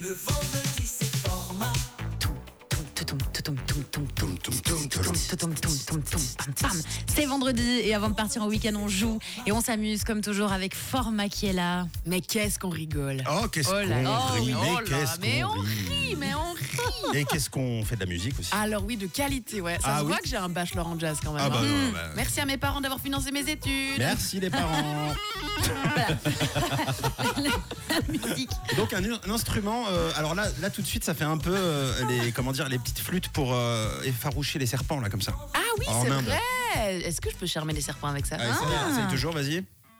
C'est vendredi et avant de partir en week-end, on joue et on s'amuse comme toujours avec Format qui est là. Mais qu'est-ce qu'on rigole. Oh, qu'est-ce qu'on rit, mais on rit. Et qu'est-ce qu'on fait de la musique aussi. Alors oui, de qualité, ouais. Ça se voit que j'ai un bachelor en jazz quand même. Merci à mes parents d'avoir financé mes études. Merci les parents. La musique. Donc un instrument, alors là tout de suite ça fait un peu les petites flûtes pour effaroucher les serpents là comme ça. Ah oui, en c'est Inde. vrai. Est-ce que je peux charmer les serpents avec ça? Essaye toujours, vas-y.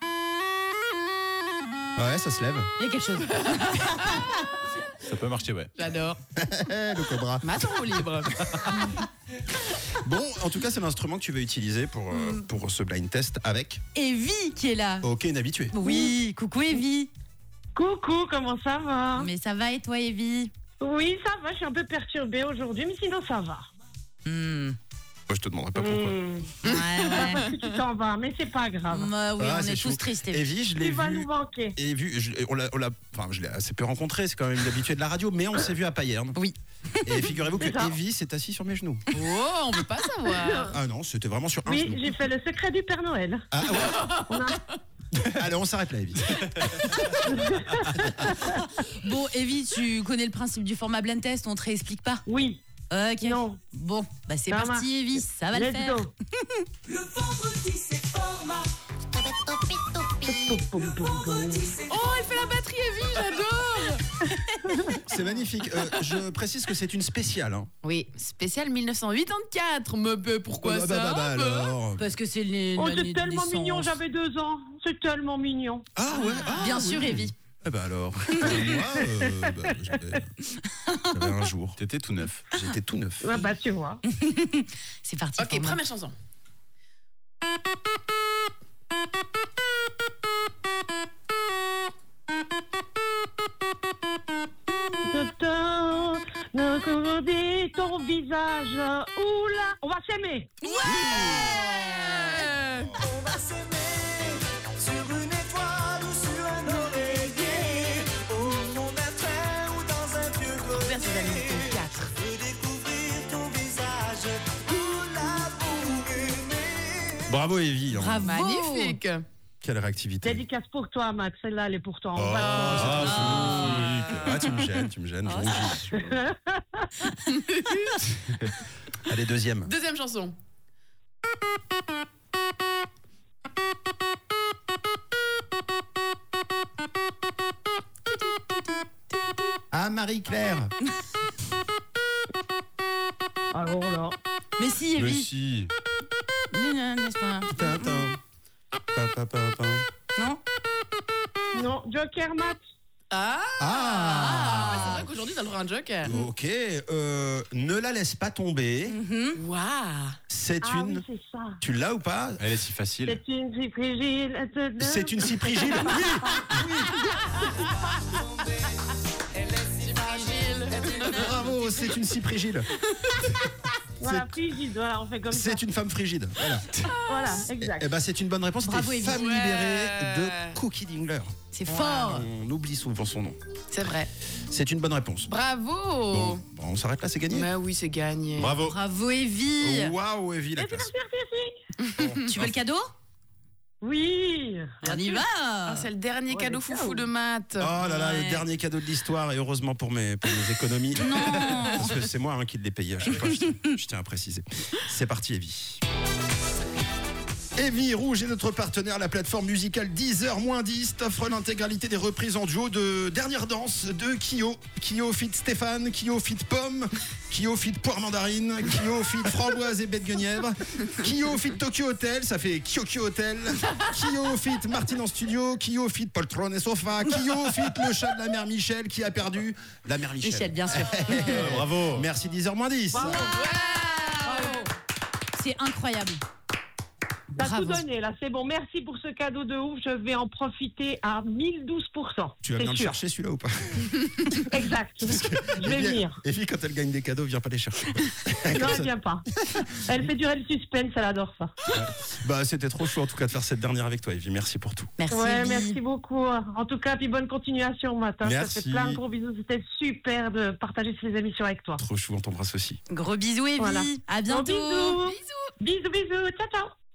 Ouais, ça se lève. Il y a quelque chose. Ça peut marcher, ouais. J'adore. Le cobra. Maton au libre. Bon, en tout cas, c'est l'instrument que tu veux utiliser pour ce blind test avec. Evie qui est là. Ok, une habituée. Oui, coucou Evie. Coucou, comment ça va? Mais ça va et toi Evie? Oui, ça va, je suis un peu perturbée aujourd'hui, mais sinon ça va. Moi, je te demanderai pas pourquoi. Ouais. Parce que tu t'en vas, mais c'est pas grave. Oui, Ah, on c'est est chou. tous tristes Evie. Evie, je l'ai Tu vas vu. nous manquer. Et vu, je l'ai assez peu rencontré, c'est quand même une habituée de la radio, mais on s'est vu à Payerne. Oui. Et figurez-vous que Déjà. Evie s'est assise sur mes genoux. Oh, on veut pas savoir. Ah non, c'était vraiment sur un Oui, genou. j'ai fait le secret du Père Noël. Ah ouais. Allez, on s'arrête là, Evie. Bon Evie, tu connais le principe du format blind test, on te réexplique pas? Oui, Ok. non. Bon, bah c'est Ça parti marche. Evie, ça va le Let's faire. go. Le vendredi c'est format. Oh, elle fait la batterie, Evie, j'adore. C'est magnifique. Je précise que c'est une spéciale. Hein. Oui, spécial 1984. Mais pourquoi ça alors. Parce que c'est les. Oh, l'année c'est de tellement naissance. mignon, j'avais 2 ans. C'est tellement mignon. Ah ouais. Bien sûr oui. Evie. Eh ben alors. Moi, j'avais un jour. T'étais tout neuf. J'étais tout neuf. Ouais, bah, tu vois. C'est parti. Ok, format. première chanson. Ne couvrir ton visage. Oula, on va s'aimer. On va s'aimer sur une étoile ou sur un oreiller, au fond d'un train ou dans un vieux grenier. Super, c'est l'année 2004. Je veux découvrir ton visage pour l'amour aimer. Bravo Evie. Hein. Bravo. Magnifique. Quelle réactivité. Dédicace pour toi, Max. Celle-là, elle est pour toi. Oh, c'est magnifique. Tu me gênes. Je rougis. Allez, deuxième. Deuxième chanson. Ah, Marie-Claire. Alors là. Mais si Mais Evie. si. N'est-ce pas? Tintin. Non. Non, Joker, Max. Ah, c'est vrai qu'aujourd'hui, t'as le droit à un joker. Ok. Ne la laisse pas tomber. Waouh. C'est Ah une. oui, c'est ça. Tu l'as ou pas? Elle est si facile. C'est une cyprigile. C'est une cyprigile. Oui. Elle est si fragile. Bravo, c'est une cyprigile. Voilà, frigide, voilà, on fait comme ça. C'est une femme frigide. Voilà. Voilà, exact. Eh ben, c'est une bonne réponse. Bravo, C'était Evie. Femme Ouais. libérée de Cookie Dingler. C'est fort. On oublie souvent son nom. C'est vrai. C'est une bonne réponse. Bravo. Bon, on s'arrête là, c'est gagné. Mais oui, c'est gagné. Bravo. Bravo Evie. Waouh, Evie, la Merci, classe. merci, merci. Tu veux le cadeau? Oui. On y va. Ah, c'est le dernier Ouais, cadeau mais foufou ciao. de maths. Oh là là, Ouais. le dernier cadeau de l'histoire, et heureusement pour mes économies. Non. Parce que c'est moi qui l'ai payé à chaque fois, je tiens à préciser. C'est parti, Evie. Evie Rouge est notre partenaire, la plateforme musicale 10h-10 t'offre l'intégralité des reprises en duo de Dernière Danse de Kyo. Kyo fit Stéphane, Kyo fit Pomme, Kyo fit Poire Mandarine, Kyo fit Framboise et Bête Guenièvre, Kyo fit Tokyo Hotel, ça fait Kyokyo Hotel, Kyo fit Martine en studio, Kyo fit Poltron et Sofa, Kyo fit le chat de la mère Michel qui a perdu la mère Michel. Michel, bien sûr. Bravo. Merci 10h-10. C'est incroyable. T'as tout Bravo. donné, là, c'est bon. Merci pour ce cadeau de ouf. Je vais en profiter à 1012%. Tu vas c'est bien le sûr. chercher celui-là ou pas? Exact. Je vais venir. Evie, quand elle gagne des cadeaux, vient pas les chercher. Non, elle vient pas. Elle fait durer le suspense, elle adore ça. Bah, c'était trop chou en tout cas de faire cette dernière avec toi, Evie. Merci pour tout. Merci. Ouais, Evie. merci beaucoup. En tout cas, puis bonne continuation, matin. Je te Merci. fais plein de gros bisous. C'était super de partager ces émissions avec toi. Trop chou, on t'embrasse aussi. Gros bisous, Evie. Voilà. À bientôt. Gros bisous. Bisous, bisous. Ciao, ciao.